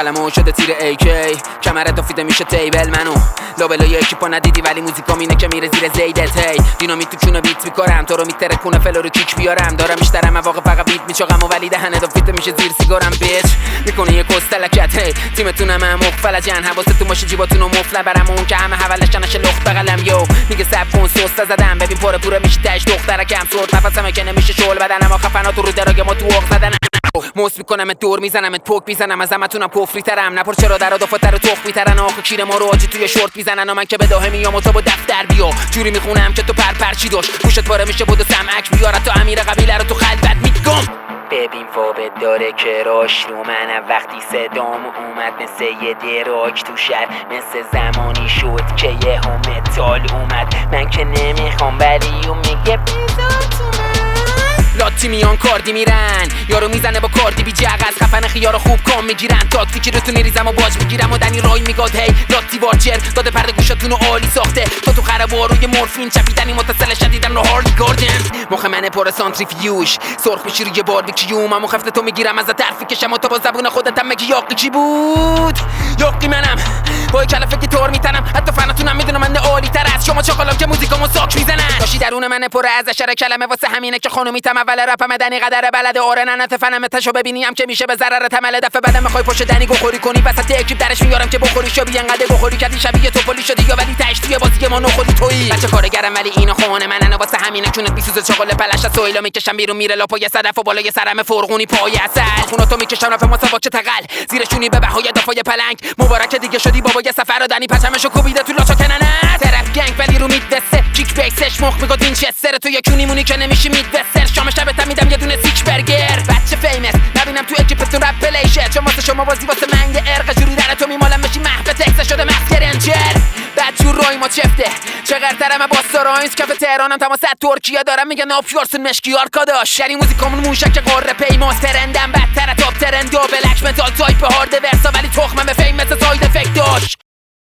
کلمه شده تیر AK کمرت افیده میشه تیبل منو لابلا یکی پا ندیدی ولی موزیکام اینه که میره زیر زیدت هی دینامیت تو کونه بیت میکارم تو رو میترکونه فلو رو کیک بیارم دارم میشترم مواقع فقط بیت میچاقم و ولی دهنت افیده میشه زیر سیگارم بیچ میکنه یه کستلکت هی تیمتونم هم مخفلجن حواستون باشه جیباتونو مفت نبرم اون که همه حولش نشه لخت بغلم یو میگه سب کن سوسته زدم ببین پره میشه تاش دخترکم صوت نفسم که نمیشه شل بدنم خفنا تو رو دراگ ما تو اوق زدن موس میکنمت دور میزنمت پوک میزنم از همتونم کفری ترم نپر چرا در دفتر تخ میترن آخه کیر ما رو آجی توی شورت میزنن و من که به داهه میام و تو با دفتر بیا جوری میخونم که تو پرچی داشت گوشت پاره میشه بود سمعک بیاره تو امیر قبیله رو تو خلوت میگم ببین فابت داره که راش رو منم وقتی صدام اومد مثل یه دراک تو شهر مثل زمانی شد که یه متال اومد من که نمیخوام ولی اون میگه بذار تو من لاتی میان کاردی میرن یارو میزنه با کاردی بی جغز خفن خیارو خوب کام میگیرن تاکتیکی رو تو نیریزم و باج میگیرم و دنی رای میگاد هی لاتی وارچر داده پرده گوشاتونو عالی ساخته تو خرابا روی مورفین چپیدنی متصل شدیدن رو هارد گاردن مخ من پر سانتریفیوژ سرخ میشی روی باربیکیو من خفته تو میگیرم از طرفی کشم و تو با زبون خودت هم میگی یاقی کی بود یاقی منم با کلافه که تور میتنم حتی فناتونم میدونم من عالی تر از شما چاقالام که موزیکامو ساک میزنن داشی درون من پر از اشاره کلمه واسه همینه که خانومیتم اول رپ مدنی قدر بلد آره ننت فنم تشو ببینیم که میشه به ضرر تمل دفعه بعدم میخوای پشت دنی گوخوری کنی وسط اکیپ درش میارم که بخوری شو بی انقدر بخوری کردی شبیه تو پلی شدی یا ولی تاش توی بازی ما نخوری تویی بچه کارگرم ولی اینو خونه منن واسه همینه چونت بیسوزه چاقال پلش از سویلا میکشم بیرون میره لاپای صدف و بالای سرم فرغونی پای اصل خوناتو میکشم رپ مسابقه چه تقل زیرشونی به بهای دفای پلنگ مبارک دیگه شدی بابا یه سفر و دنی پچمشو کوبیده تو لاچا کننه طرف گنگ ولی رو میدسه کیک بیکسش مخ میگه وینچستر تو یکونی مونی که نمیشی میدوستر شام شبت میدم یه دونه سیک برگر بچه فیمس نبینم تو اکیپتون رپ پلیشه چون واسه شما بازی واسه من یه ارق جوری در تو میمالم بشی محبت اکس شده مسکر انجر بعد جور روی ما چفته چقدر ترم با ساراینز کف تهرانم تماس ترکیه دارم میگن آپیورسون مشکی آرکاداش شری موزیکامون موشک قاره پیماس ترندم بدتر تاپ ترند و بلک متال تایپ هارد ورسا ولی تخمم به فیم مثل ساید افکت داش